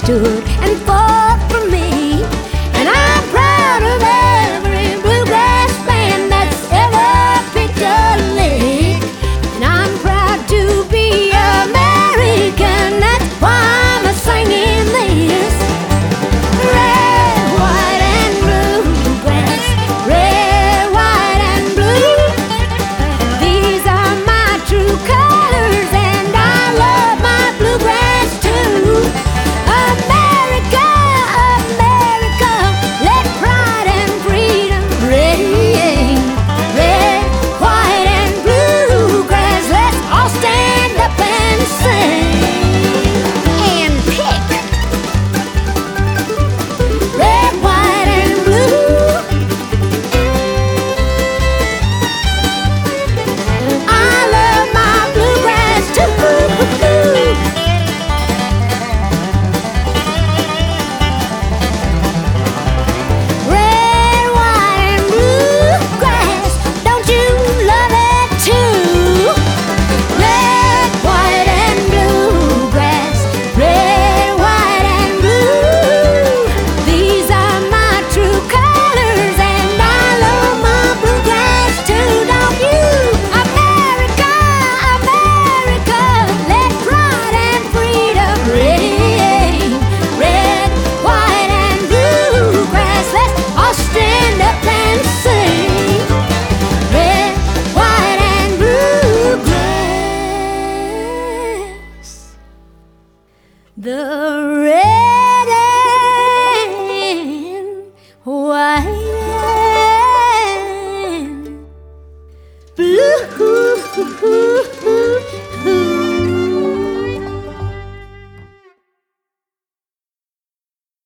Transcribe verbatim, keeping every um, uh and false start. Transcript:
stood and fought for me. And I'm proud of every bluegrass band that's ever picked a lick. And I'm proud to be American, that's why I'm a singing this. Red, white, and blue grass, red, white, and blue. These are my true colors, and I love my bluegrass too. America, America, let pride and freedom ring. Red, white, and blue grass, let's all stand up and sing. And pick. Red, white, and blue. I love my bluegrass too. Red, white, and blue grass, don't you love it too? Red, white, and blue grass, red, white, and blue. These are my true colors, and I love my bluegrass too, don't you? America, America, let pride and freedom ring. Red, white, and blue grass, let's all stand up and sing. Red, white, and blue grass. The red